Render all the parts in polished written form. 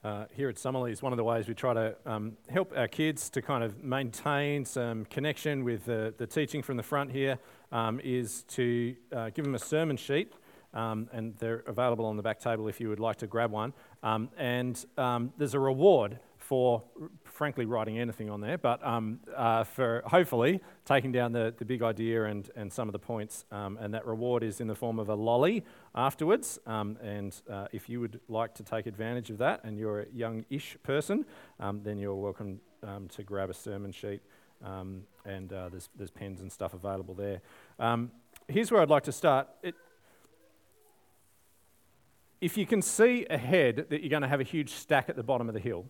here at Summerlees, one of the ways we try to help our kids to kind of maintain some connection with the teaching from the front here is to give them a sermon sheet, and they're available on the back table if you would like to grab one. And there's a reward for, frankly, writing anything on there, but for hopefully taking down the big idea and some of the points, and that reward is in the form of a lolly afterwards, and if you would like to take advantage of that and you're a young-ish person, then you're welcome to grab a sermon sheet, and there's pens and stuff available there. Here's where I'd like to start. If you can see ahead that you're going to have a huge stack at the bottom of the hill,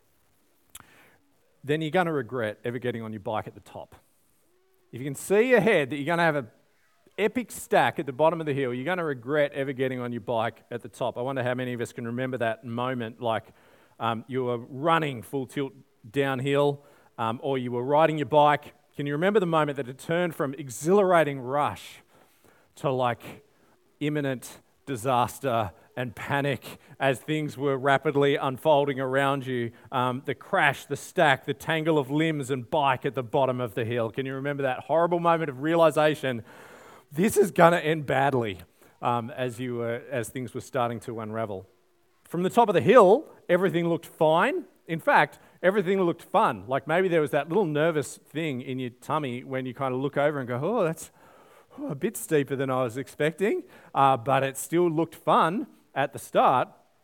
then you're going to regret ever getting on your bike at the top. If you can see ahead that you're going to have an epic stack at the bottom of the hill, you're going to regret ever getting on your bike at the top. I wonder how many of us can remember that moment, like you were running full tilt downhill, or you were riding your bike. Can you remember the moment that it turned from exhilarating rush to like imminent disaster and panic as things were rapidly unfolding around you? The crash, the stack, the tangle of limbs and bike at the bottom of the hill. Can you remember that horrible moment of realization, this is going to end badly, as things were starting to unravel? From the top of the hill, everything looked fine. In fact, everything looked fun. Like maybe there was that little nervous thing in your tummy when you kind of look over and go, oh, that's a bit steeper than I was expecting, but it still looked fun at the start.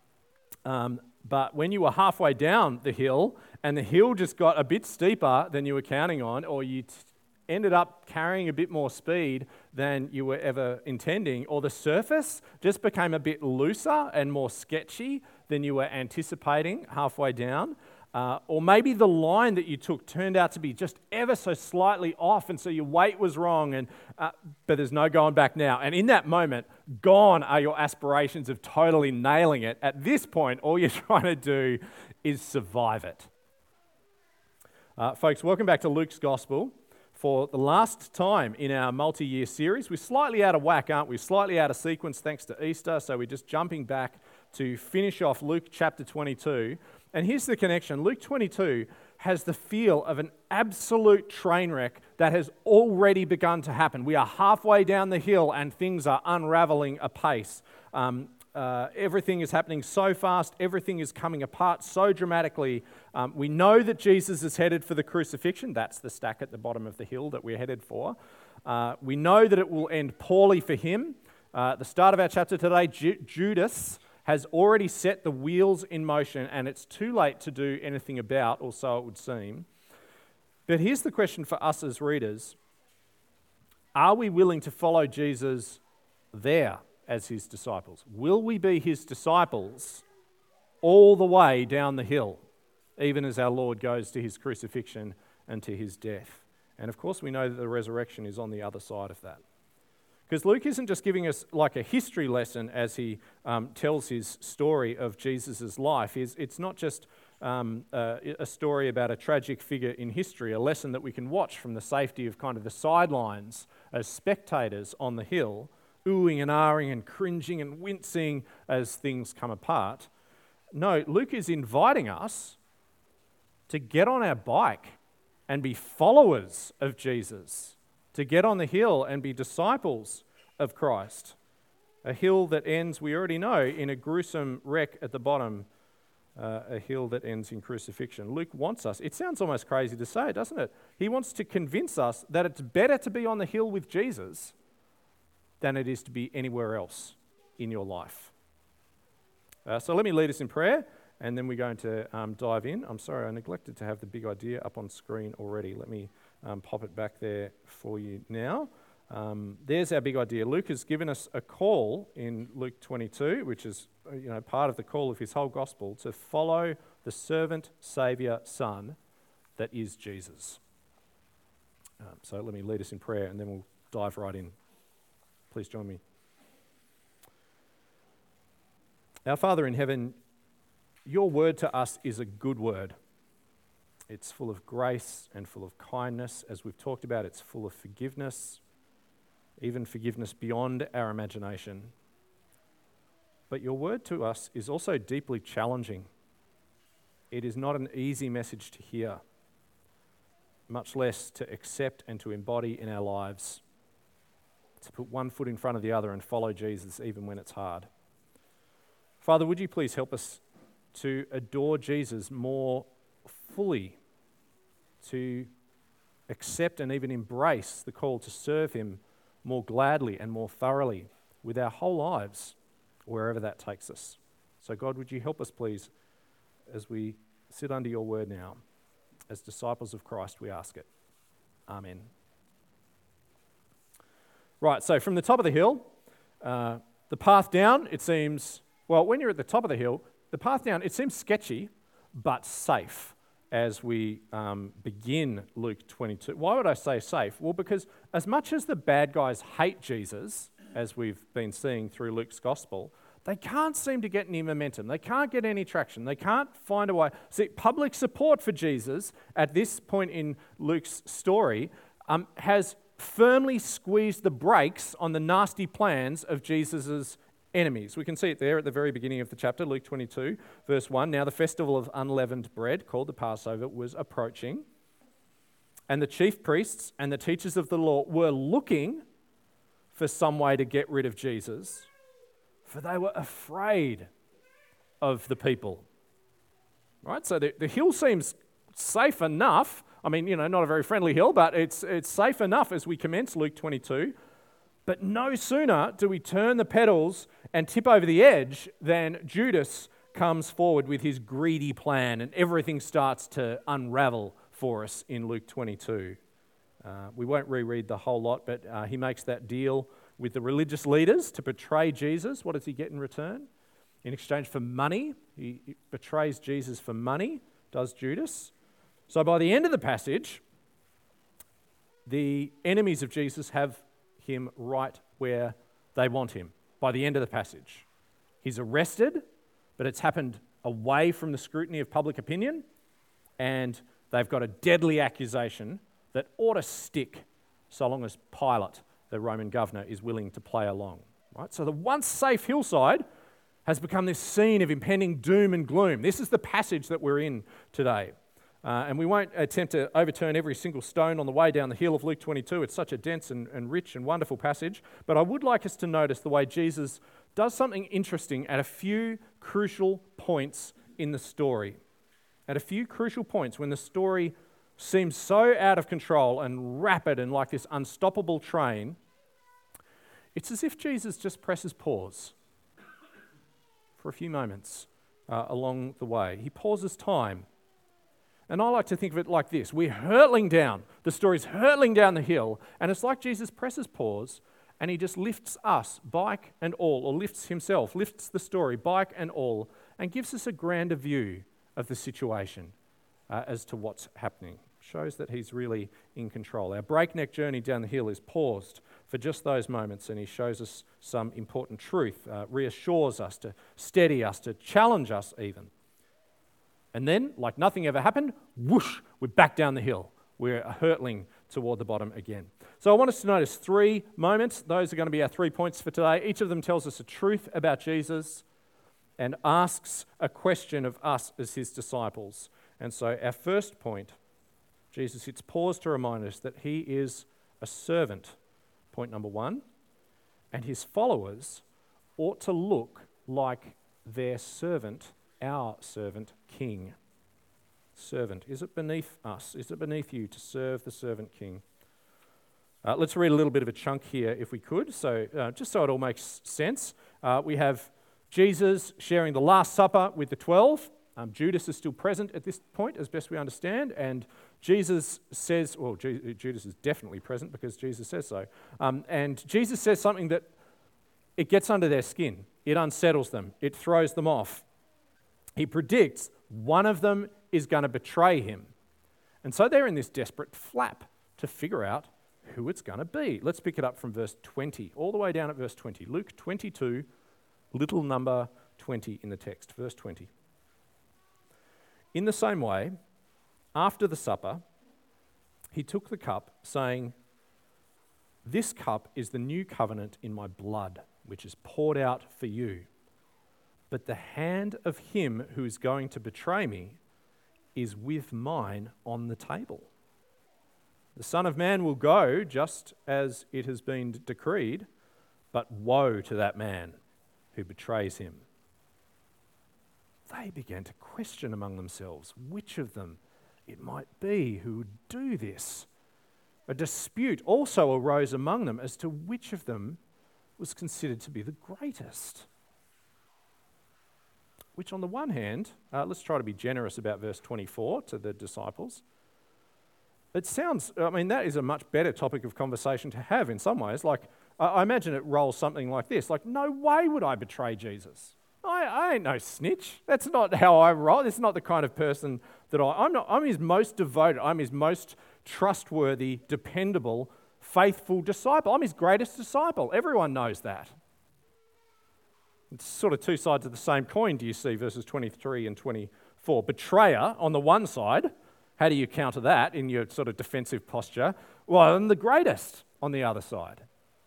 But when you were halfway down the hill and the hill just got a bit steeper than you were counting on, or you ended up carrying a bit more speed than you were ever intending, or the surface just became a bit looser and more sketchy than you were anticipating halfway down, or maybe the line that you took turned out to be just ever so slightly off, and so your weight was wrong, but there's no going back now. And in that moment, gone are your aspirations of totally nailing it. At this point, all you're trying to do is survive it. Folks, welcome back to Luke's Gospel. For the last time in our multi-year series, we're slightly out of whack, aren't we? Slightly out of sequence thanks to Easter, so we're just jumping back to finish off Luke chapter 22. And here's the connection. Luke 22 has the feel of an absolute train wreck that has already begun to happen. We are halfway down the hill and things are unraveling apace. Everything is happening so fast. Everything is coming apart so dramatically. We know that Jesus is headed for the crucifixion. That's the stack at the bottom of the hill that we're headed for. We know that it will end poorly for him. At the start of our chapter today, Judas has already set the wheels in motion, and it's too late to do anything about, or so it would seem. But here's the question for us as readers. Are we willing to follow Jesus there as his disciples? Will we be his disciples all the way down the hill, even as our Lord goes to his crucifixion and to his death? And of course, we know that the resurrection is on the other side of that. Because Luke isn't just giving us like a history lesson as he tells his story of Jesus' life. It's not just a story about a tragic figure in history, a lesson that we can watch from the safety of kind of the sidelines as spectators on the hill, oohing and ahhing and cringing and wincing as things come apart. No, Luke is inviting us to get on our bike and be followers of Jesus, to get on the hill and be disciples of Christ. A hill that ends, we already know, in a gruesome wreck at the bottom, a hill that ends in crucifixion. Luke wants us, it sounds almost crazy to say, doesn't it? He wants to convince us that it's better to be on the hill with Jesus than it is to be anywhere else in your life. So let me lead us in prayer, and then we're going to dive in. I'm sorry, I neglected to have the big idea up on screen already. Let me pop it back there for you now. There's our big idea. Luke has given us a call in Luke 22, which is part of the call of his whole gospel, to follow the servant, saviour, son that is Jesus. So let me lead us in prayer, and then we'll dive right in. Please join me. Our Father in heaven, your word to us is a good word. It's full of grace and full of kindness. As we've talked about, it's full of forgiveness, even forgiveness beyond our imagination. But your word to us is also deeply challenging. it is not an easy message to hear, much less to accept and to embody in our lives, to put one foot in front of the other and follow Jesus even when it's hard. Father, would you please help us to adore Jesus more fully, to accept and even embrace the call to serve him more gladly and more thoroughly with our whole lives, wherever that takes us. So God, would you help us please as we sit under your word now. As disciples of Christ, we ask it. Amen. Right, so from the top of the hill, the path down, it seems, well, when you're at the top of the hill, the path down, it seems sketchy, but safe as we begin Luke 22. Why would I say safe? Well, because as much as the bad guys hate Jesus, as we've been seeing through Luke's gospel, they can't seem to get any momentum. They can't get any traction. They can't find a way. See, public support for Jesus at this point in Luke's story has firmly squeezed the brakes on the nasty plans of Jesus' enemies. We can see it there at the very beginning of the chapter, Luke 22, verse 1. Now the festival of unleavened bread, called the Passover, was approaching, and the chief priests and the teachers of the law were looking for some way to get rid of Jesus, for they were afraid of the people. Right? So the hill seems safe enough. I mean, not a very friendly hill, but it's safe enough as we commence Luke 22. But no sooner do we turn the pedals and tip over the edge than Judas comes forward with his greedy plan, and everything starts to unravel for us in Luke 22. We won't reread the whole lot, but he makes that deal with the religious leaders to betray Jesus. What does he get in return? In exchange for money, he betrays Jesus for money, does Judas. So by the end of the passage, the enemies of Jesus have him right where they want him. By the end of the passage, he's arrested, but it's happened away from the scrutiny of public opinion, and they've got a deadly accusation that ought to stick so long as Pilate, the Roman governor, is willing to play along. Right? So the once safe hillside has become this scene of impending doom and gloom. This is the passage that we're in today. And we won't attempt to overturn every single stone on the way down the hill of Luke 22. It's such a dense and rich and wonderful passage. But I would like us to notice the way Jesus does something interesting at a few crucial points in the story. At a few crucial points when the story seems so out of control and rapid and like this unstoppable train, it's as if Jesus just presses pause for a few moments along the way. He pauses time. And I like to think of it like this. We're hurtling down. The story's hurtling down the hill, and it's like Jesus presses pause, and he just lifts us, bike and all, or lifts himself, lifts the story, bike and all, and gives us a grander view of the situation as to what's happening. Shows that he's really in control. Our breakneck journey down the hill is paused for just those moments, and he shows us some important truth, reassures us, to steady us, to challenge us even. And then, like nothing ever happened, whoosh, we're back down the hill. We're hurtling toward the bottom again. So I want us to notice 3 moments. Those are going to be our 3 points for today. Each of them tells us a truth about Jesus and asks a question of us as his disciples. And so our first point, Jesus hits pause to remind us that he is a servant, point number 1, and his followers ought to look like their servant, our servant king. Servant. Is it beneath us? Is it beneath you to serve the servant king? Let's read a little bit of a chunk here if we could, so just so it all makes sense. We have Jesus sharing the Last Supper with the 12. Judas is still present at this point, as best we understand, and Jesus says, well, Judas is definitely present because Jesus says so, and Jesus says something that it gets under their skin. It unsettles them. It throws them off. He predicts one of them is going to betray him. And so they're in this desperate flap to figure out who it's going to be. Let's pick it up from verse 20, all the way down at verse 20. Luke 22, little number 20 in the text, verse 20. In the same way, after the supper, he took the cup, saying, "This cup is the new covenant in my blood, which is poured out for you. But the hand of him who is going to betray me is with mine on the table. The Son of Man will go just as it has been decreed, but woe to that man who betrays him." They began to question among themselves which of them it might be who would do this. A dispute also arose among them as to which of them was considered to be the greatest. Which on the one hand, let's try to be generous about verse 24 to the disciples. That is a much better topic of conversation to have in some ways. Like, I imagine it rolls something like this, like, no way would I betray Jesus. I ain't no snitch. That's not how I roll. This is not the kind of person that I'm his most devoted, I'm his most trustworthy, dependable, faithful disciple. I'm his greatest disciple. Everyone knows that. It's sort of two sides of the same coin, do you see, verses 23 and 24. Betrayer on the one side, how do you counter that in your sort of defensive posture? Well, I'm the greatest on the other side.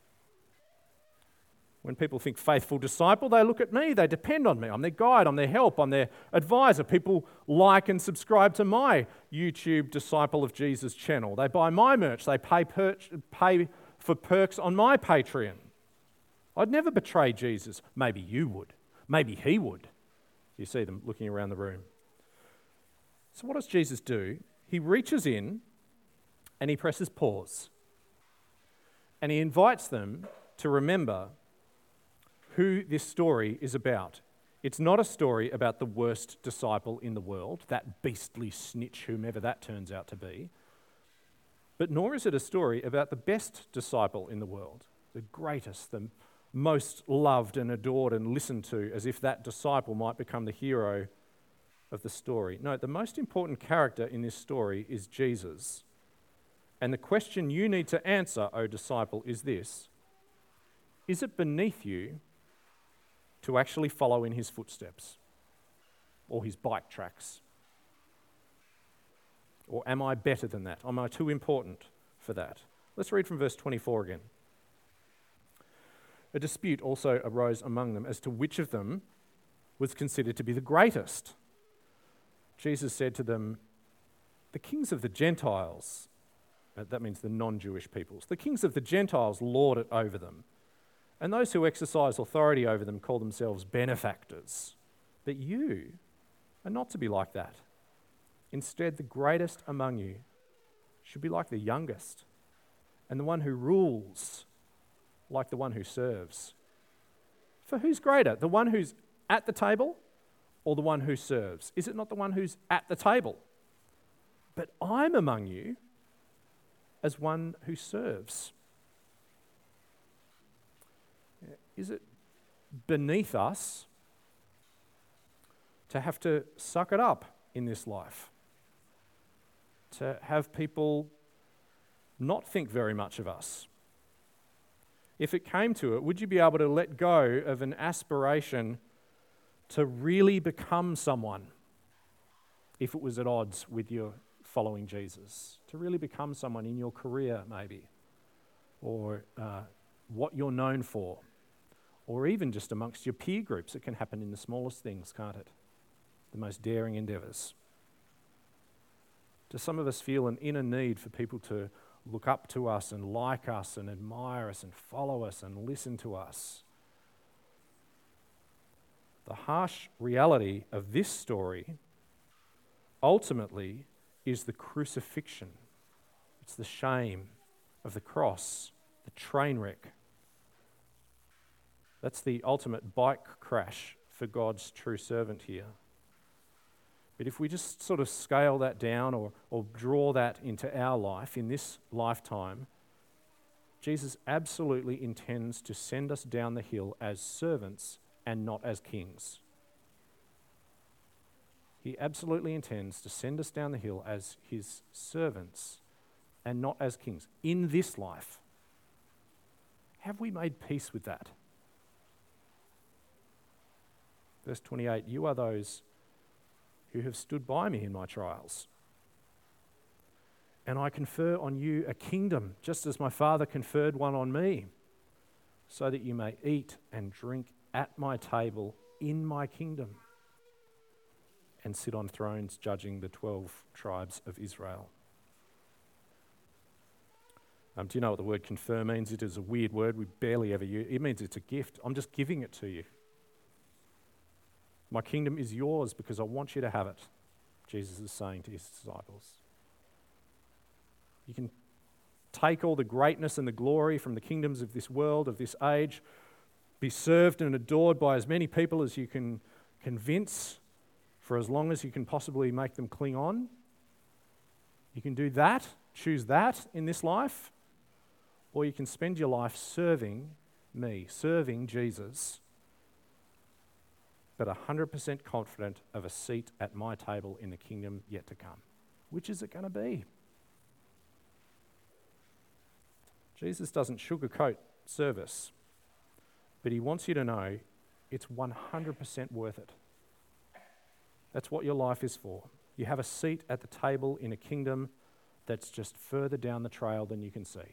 When people think faithful disciple, they look at me, they depend on me. I'm their guide, I'm their help, I'm their advisor. People like and subscribe to my YouTube Disciple of Jesus channel. They buy my merch, they pay for perks on my Patreon. I'd never betray Jesus. Maybe you would. Maybe he would. You see them looking around the room. So what does Jesus do? He reaches in and he presses pause. And he invites them to remember who this story is about. It's not a story about the worst disciple in the world, that beastly snitch, whomever that turns out to be. But nor is it a story about the best disciple in the world, the greatest, the most loved and adored and listened to, as if that disciple might become the hero of the story. No, the most important character in this story is Jesus. And the question you need to answer, O disciple, is this: is it beneath you to actually follow in his footsteps or his bike tracks? Or am I better than that? Am I too important for that? Let's read from verse 24 again. A dispute also arose among them as to which of them was considered to be the greatest. Jesus said to them, "The kings of the Gentiles," that means the non-Jewish peoples, "the kings of the Gentiles lord it over them, and those who exercise authority over them call themselves benefactors. But you are not to be like that. Instead, the greatest among you should be like the youngest, and the one who rules like the one who serves. For who's greater, the one who's at the table or the one who serves? Is it not the one who's at the table? But I'm among you as one who serves." Is it beneath us to have to suck it up in this life? To have people not think very much of us? If it came to it, would you be able to let go of an aspiration to really become someone if it was at odds with your following Jesus? To really become someone in your career, maybe, or what you're known for, or even just amongst your peer groups. It can happen in the smallest things, can't it? The most daring endeavours. Do some of us feel an inner need for people to look up to us and like us and admire us and follow us and listen to us? The harsh reality of this story ultimately is the crucifixion. It's the shame of the cross, the train wreck. That's the ultimate bike crash for God's true servant here. But if we just sort of scale that down or draw that into our life in this lifetime, Jesus absolutely intends to send us down the hill as servants and not as kings. He absolutely intends to send us down the hill as his servants and not as kings in this life. Have we made peace with that? Verse 28, "You are those who have stood by me in my trials. And I confer on you a kingdom, just as my Father conferred one on me, so that you may eat and drink at my table in my kingdom and sit on thrones judging the 12 tribes of Israel. Do you know what the word confer means? It is a weird word. We barely ever use it. It means it's a gift. I'm just giving it to you. My kingdom is yours because I want you to have it, Jesus is saying to his disciples. You can take all the greatness and the glory from the kingdoms of this world, of this age, be served and adored by as many people as you can convince for as long as you can possibly make them cling on. You can do that, choose that in this life, or you can spend your life serving me, serving Jesus, but 100% confident of a seat at my table in the kingdom yet to come. Which is it going to be? Jesus doesn't sugarcoat service, but he wants you to know it's 100% worth it. That's what your life is for. You have a seat at the table in a kingdom that's just further down the trail than you can see.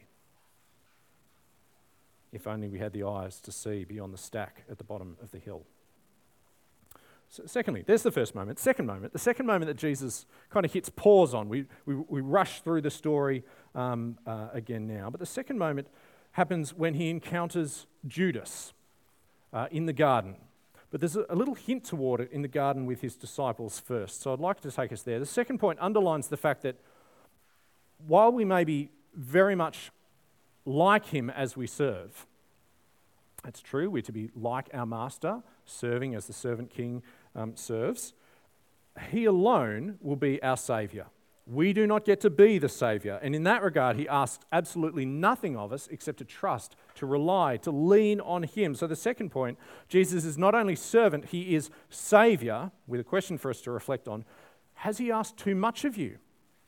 If only we had the eyes to see beyond the stack at the bottom of the hill. So secondly, there's the first moment. The second moment that Jesus kind of hits pause on. We rush through the story again now. But the second moment happens when he encounters Judas in the garden. But there's a little hint toward it in the garden with his disciples first. So I'd like to take us there. The second point underlines the fact that while we may be very much like him as we serve, it's true, we're to be like our master, serving as the servant king serves. He alone will be our saviour. We do not get to be the saviour. And in that regard, he asks absolutely nothing of us except to trust, to rely, to lean on him. So the second point, Jesus is not only servant, he is saviour, with a question for us to reflect on. Has he asked too much of you?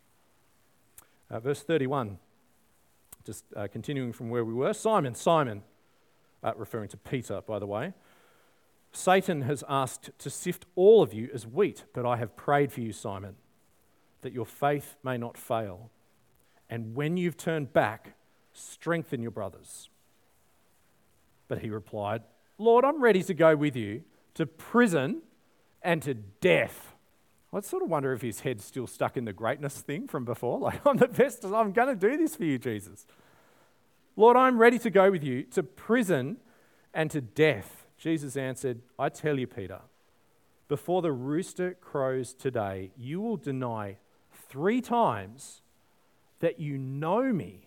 Verse 31, just continuing from where we were. Simon, referring to Peter, by the way. Satan has asked to sift all of you as wheat, but I have prayed for you, Simon, that your faith may not fail. And when you've turned back, strengthen your brothers. But he replied, Lord, I'm ready to go with you to prison and to death. I sort of wonder if his head's still stuck in the greatness thing from before. Like, I'm the best, I'm going to do this for you, Jesus. Lord, I'm ready to go with you to prison and to death. Jesus answered, I tell you, Peter, before the rooster crows today, you will deny 3 times that you know me.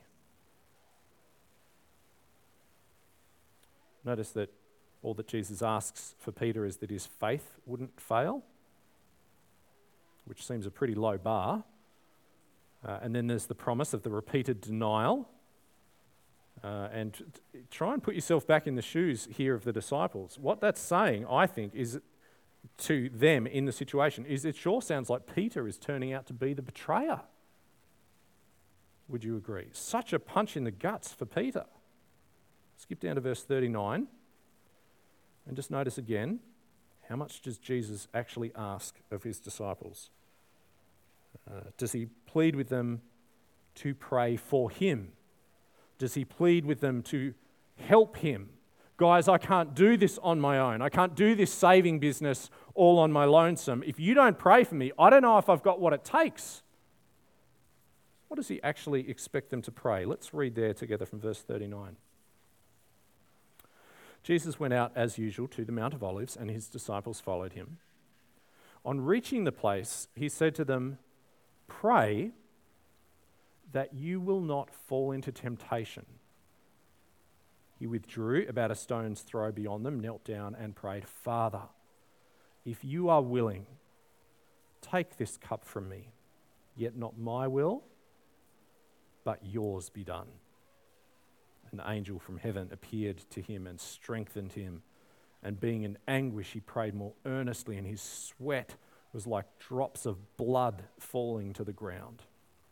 Notice that all that Jesus asks for Peter is that his faith wouldn't fail, which seems a pretty low bar. And then there's the promise of the repeated denial. And try and put yourself back in the shoes here of the disciples. What that's saying, I think, is to them in the situation, is it sure sounds like Peter is turning out to be the betrayer. Would you agree? Such a punch in the guts for Peter. Skip down to verse 39 and just notice again, how much does Jesus actually ask of his disciples? Does he plead with them to pray for him? Does he plead with them to help him? Guys, I can't do this on my own. I can't do this saving business all on my lonesome. If you don't pray for me, I don't know if I've got what it takes. What does he actually expect them to pray? Let's read there together from verse 39. Jesus went out as usual to the Mount of Olives, and his disciples followed him. On reaching the place, he said to them, Pray that you will not fall into temptation. He withdrew about a stone's throw beyond them, knelt down and prayed, Father, if you are willing, take this cup from me, yet not my will, but yours be done. An angel from heaven appeared to him and strengthened him. And being in anguish, he prayed more earnestly, and his sweat was like drops of blood falling to the ground.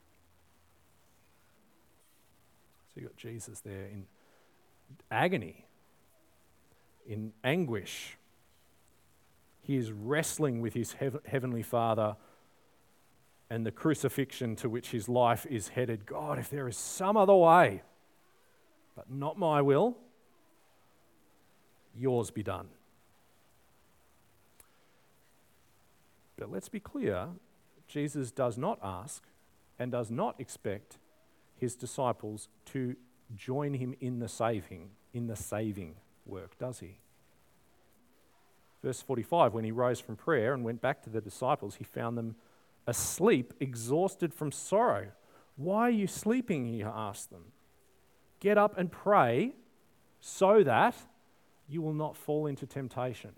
So you got Jesus there in agony, in anguish. He is wrestling with his heavenly Father and the crucifixion to which his life is headed. God, if there is some other way, but not my will, yours be done. But let's be clear, Jesus does not ask and does not expect his disciples to join him in the saving work, does he? Verse 45, when he rose from prayer and went back to the disciples, he found them asleep, exhausted from sorrow. Why are you sleeping? He asked them. Get up and pray so that you will not fall into temptation.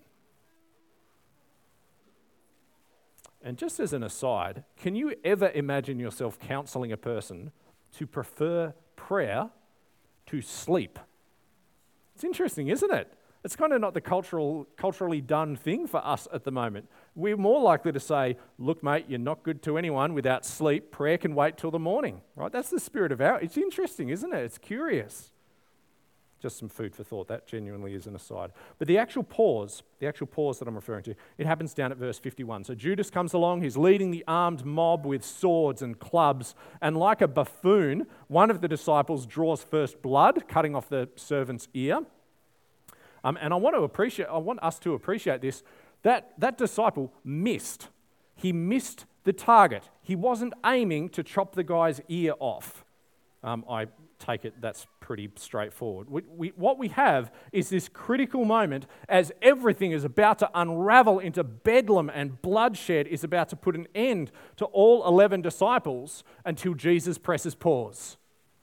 And just as an aside, can you ever imagine yourself counseling a person to prefer prayer to sleep? It's interesting, isn't it? It's kind of not the culturally done thing for us at the moment. We're more likely to say, look, mate, you're not good to anyone without sleep. Prayer can wait till the morning, right? That's the spirit of it's interesting, isn't it? It's curious. Just some food for thought. That genuinely is an aside. But the actual pause that I'm referring to, it happens down at verse 51. So Judas comes along, he's leading the armed mob with swords and clubs, and like a buffoon, one of the disciples draws first blood, cutting off the servant's ear. And I want us to appreciate this, that disciple missed. He missed the target. He wasn't aiming to chop the guy's ear off. I take it that's pretty straightforward. What we have is this critical moment as everything is about to unravel into bedlam and bloodshed is about to put an end to all 11 disciples until Jesus presses pause.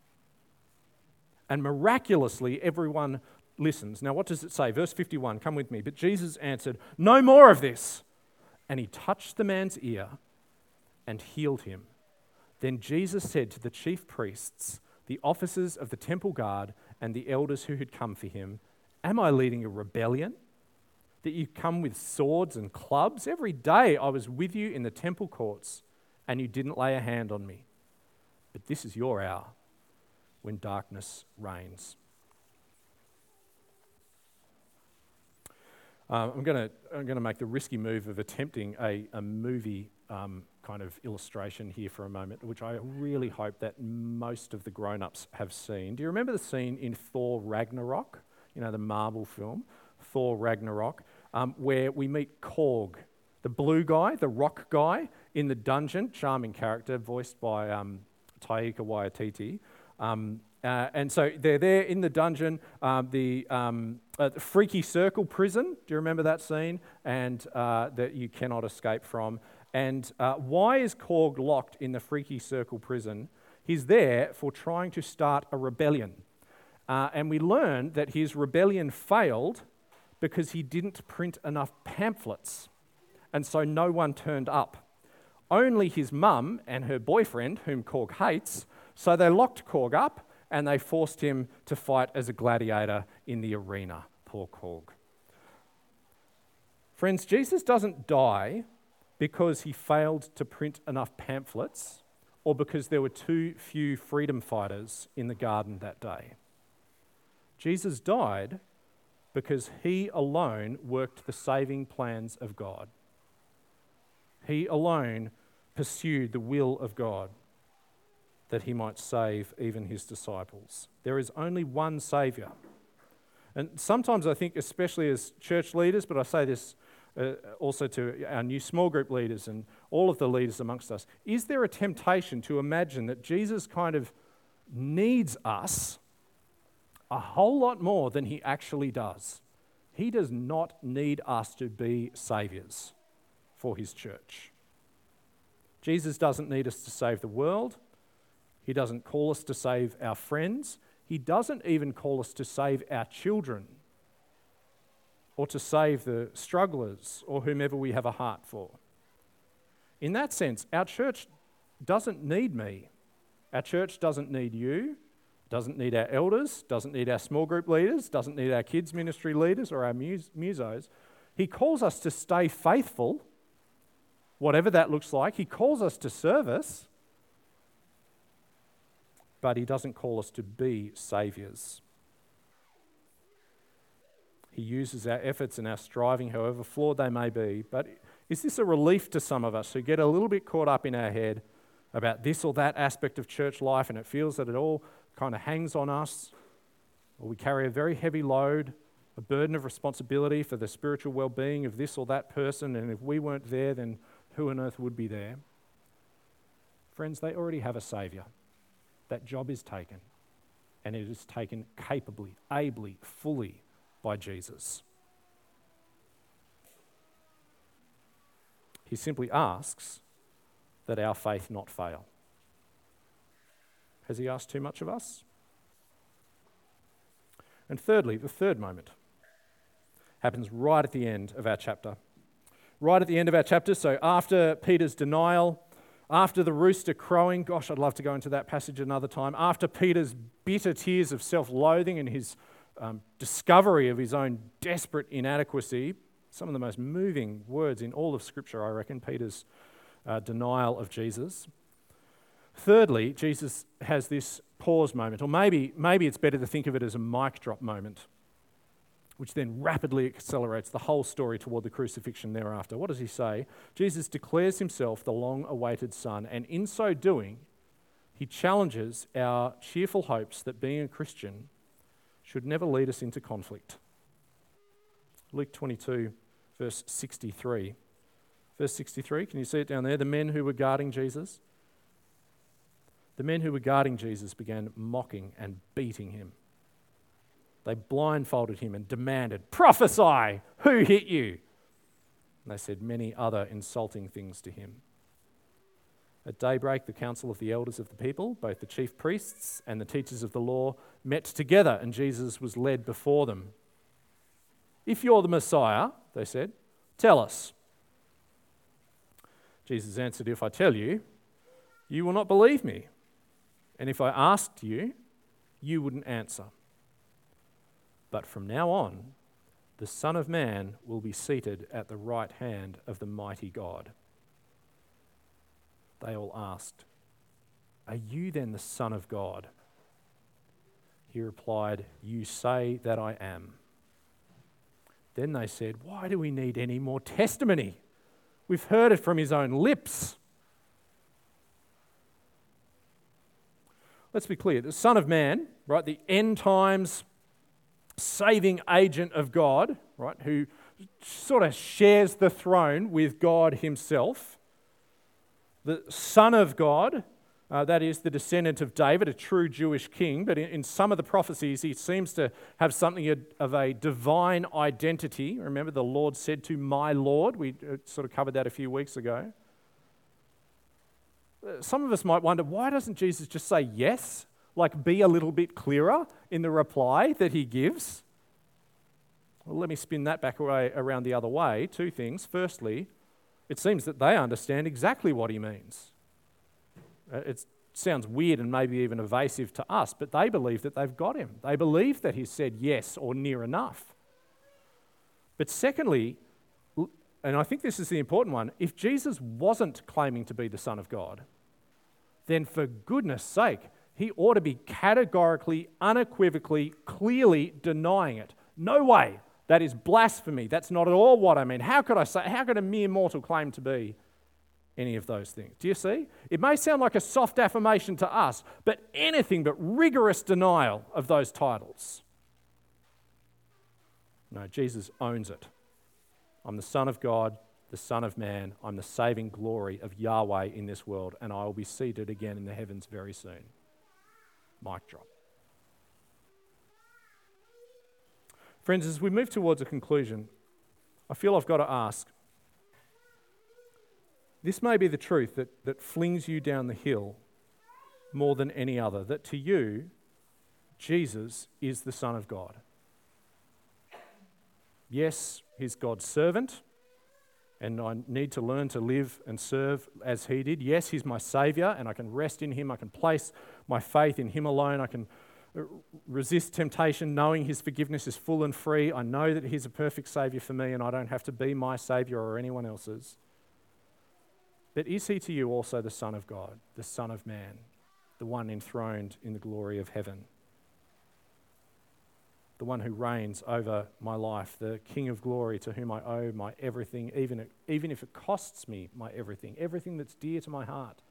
And miraculously, everyone listens. Now, what does it say? Verse 51, come with me. But Jesus answered, no more of this. And he touched the man's ear and healed him. Then Jesus said to the chief priests, the officers of the temple guard, and the elders who had come for him, am I leading a rebellion? That you come with swords and clubs? Every day I was with you in the temple courts, and you didn't lay a hand on me. But this is your hour when darkness reigns. I'm going to make the risky move of attempting a movie kind of illustration here for a moment, which I really hope that most of the grown-ups have seen. Do you remember the scene in Thor Ragnarok? You know, the Marvel film, Thor Ragnarok, where we meet Korg, the blue guy, the rock guy in the dungeon, charming character, voiced by Taika Waititi. And so they're there in the dungeon, the Freaky Circle prison. Do you remember that scene? And that you cannot escape from. And why is Korg locked in the Freaky Circle prison? He's there for trying to start a rebellion. And we learn that his rebellion failed because he didn't print enough pamphlets. And so no one turned up. Only his mum and her boyfriend, whom Korg hates, so they locked Korg up and they forced him to fight as a gladiator in the arena. Poor Korg. Friends, Jesus doesn't die because he failed to print enough pamphlets or because there were too few freedom fighters in the garden that day. Jesus died because he alone worked the saving plans of God. He alone pursued the will of God that he might save even his disciples. There is only one Saviour. And sometimes I think, especially as church leaders, but I say this also to our new small group leaders and all of the leaders amongst us, is there a temptation to imagine that Jesus kind of needs us a whole lot more than he actually does? He does not need us to be saviours for his church. Jesus doesn't need us to save the world. He doesn't call us to save our friends. He doesn't even call us to save our children or to save the strugglers or whomever we have a heart for. In that sense, our church doesn't need me. Our church doesn't need you, doesn't need our elders, doesn't need our small group leaders, doesn't need our kids ministry leaders or our musos. He calls us to stay faithful, whatever that looks like. He calls us to service, but he doesn't call us to be saviours. He uses our efforts and our striving, however flawed they may be. But is this a relief to some of us who get a little bit caught up in our head about this or that aspect of church life, and it feels that it all kind of hangs on us, or we carry a very heavy load, a burden of responsibility for the spiritual well-being of this or that person, and if we weren't there, then who on earth would be there? Friends, they already have a Saviour. That job is taken, and it is taken capably, ably, fully by Jesus. He simply asks that our faith not fail. Has he asked too much of us? And thirdly, the third moment happens right at the end of our chapter. Right at the end of our chapter, so after Peter's denial, after the rooster crowing, gosh, I'd love to go into that passage another time, after Peter's bitter tears of self-loathing and his discovery of his own desperate inadequacy, some of the most moving words in all of Scripture, I reckon, Peter's denial of Jesus. Thirdly, Jesus has this pause moment, or maybe it's better to think of it as a mic drop moment, which then rapidly accelerates the whole story toward the crucifixion thereafter. What does he say? Jesus declares himself the long-awaited Son, and in so doing, he challenges our cheerful hopes that being a Christian should never lead us into conflict. Luke 22, verse 63. Verse 63, can you see it down there? The men who were guarding Jesus. The men who were guarding Jesus began mocking and beating him. They blindfolded him and demanded, "Prophesy, who hit you?" And they said many other insulting things to him. At daybreak, the council of the elders of the people, both the chief priests and the teachers of the law, met together, and Jesus was led before them. "If you're the Messiah," they said, "tell us." Jesus answered, "If I tell you, you will not believe me. And if I asked you, you wouldn't answer. But from now on, the Son of Man will be seated at the right hand of the mighty God." They all asked, "Are you then the Son of God?" He replied, "You say that I am." Then they said, "Why do we need any more testimony? We've heard it from his own lips." Let's be clear, the Son of Man, right, the end times saving agent of God, right, who sort of shares the throne with God himself, the Son of God, that is the descendant of David, a true Jewish king, but in some of the prophecies he seems to have something of a divine identity. Remember, the Lord said to my Lord, we sort of covered that a few weeks ago. Some of us might wonder, why doesn't Jesus just say yes? Like, be a little bit clearer in the reply that he gives? Well, let me spin that back around the other way. Two things. Firstly, it seems that they understand exactly what he means. It sounds weird and maybe even evasive to us, but they believe that they've got him. They believe that he's said yes or near enough. But secondly, and I think this is the important one, if Jesus wasn't claiming to be the Son of God, then for goodness sake, he ought to be categorically, unequivocally, clearly denying it. No way. That is blasphemy. That's not at all what I mean. How could a mere mortal claim to be any of those things? Do you see? It may sound like a soft affirmation to us, but anything but rigorous denial of those titles. No, Jesus owns it. I'm the Son of God, the Son of Man. I'm the saving glory of Yahweh in this world, and I will be seated again in the heavens very soon. Mic drop. Friends, as we move towards a conclusion, I feel I've got to ask, this may be the truth that flings you down the hill more than any other, that to you, Jesus is the Son of God. Yes, he's God's servant, and I need to learn to live and serve as he did. Yes, he's my Saviour, and I can rest in him. I can place my faith in him alone. I can resist temptation knowing his forgiveness is full and free. I know that he's a perfect Saviour for me, and I don't have to be my Saviour or anyone else's. But is he to you also the Son of God, the Son of Man, the one enthroned in the glory of heaven? The one who reigns over my life, the King of glory to whom I owe my everything, even if it costs me my everything that's dear to my heart.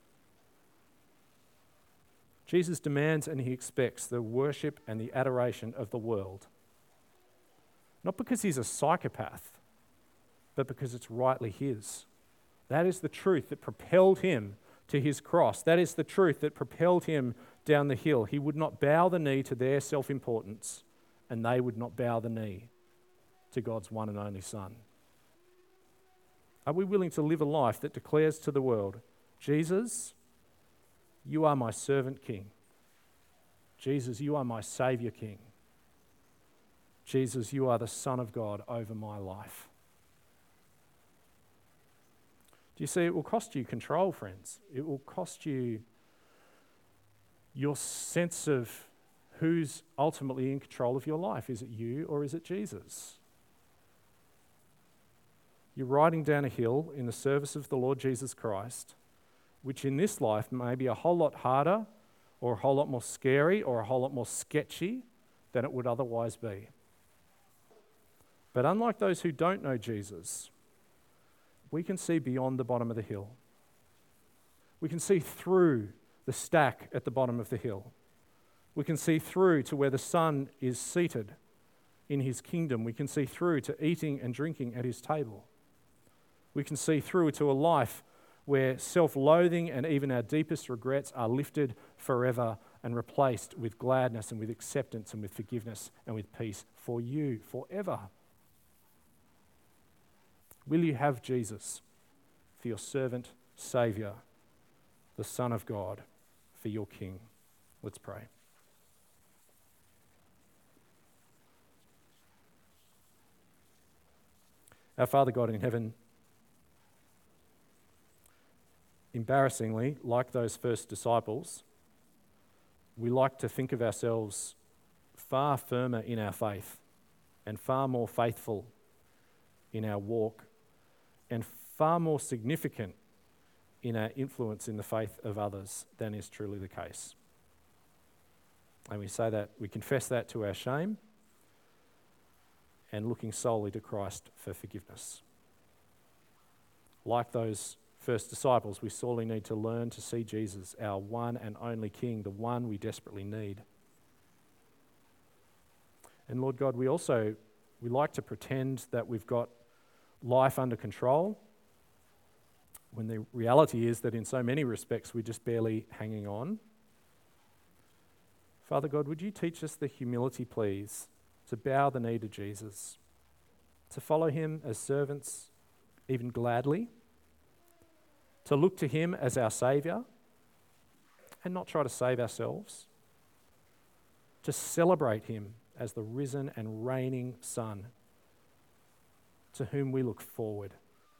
Jesus demands and he expects the worship and the adoration of the world. Not because he's a psychopath, but because it's rightly his. That is the truth that propelled him to his cross. That is the truth that propelled him down the hill. He would not bow the knee to their self-importance, and they would not bow the knee to God's one and only Son. Are we willing to live a life that declares to the world, Jesus, you are my servant king. Jesus, you are my Saviour King. Jesus, you are the Son of God over my life. Do you see, it will cost you control, friends. It will cost you your sense of who's ultimately in control of your life. Is it you or is it Jesus? You're riding down a hill in the service of the Lord Jesus Christ, which in this life may be a whole lot harder or a whole lot more scary or a whole lot more sketchy than it would otherwise be. But unlike those who don't know Jesus, we can see beyond the bottom of the hill. We can see through the stack at the bottom of the hill. We can see through to where the Son is seated in his kingdom. We can see through to eating and drinking at his table. We can see through to a life where self-loathing and even our deepest regrets are lifted forever and replaced with gladness and with acceptance and with forgiveness and with peace for you forever. Will you have Jesus for your servant, Saviour, the Son of God, for your King? Let's pray. Our Father God in heaven, embarrassingly, like those first disciples, we like to think of ourselves far firmer in our faith and far more faithful in our walk and far more significant in our influence in the faith of others than is truly the case. And we say that, we confess that to our shame and looking solely to Christ for forgiveness. Like those first disciples, we sorely need to learn to see Jesus, our one and only King, the one we desperately need. And Lord God, we like to pretend that we've got life under control, when the reality is that in so many respects we're just barely hanging on. Father God, would you teach us the humility, please, to bow the knee to Jesus, to follow him as servants, even gladly, to look to him as our Saviour and not try to save ourselves, to celebrate him as the risen and reigning Son to whom we look forward.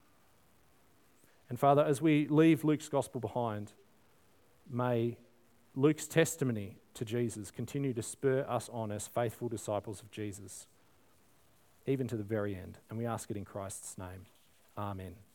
And Father, as we leave Luke's gospel behind, may Luke's testimony to Jesus continue to spur us on as faithful disciples of Jesus, even to the very end. And we ask it in Christ's name. Amen.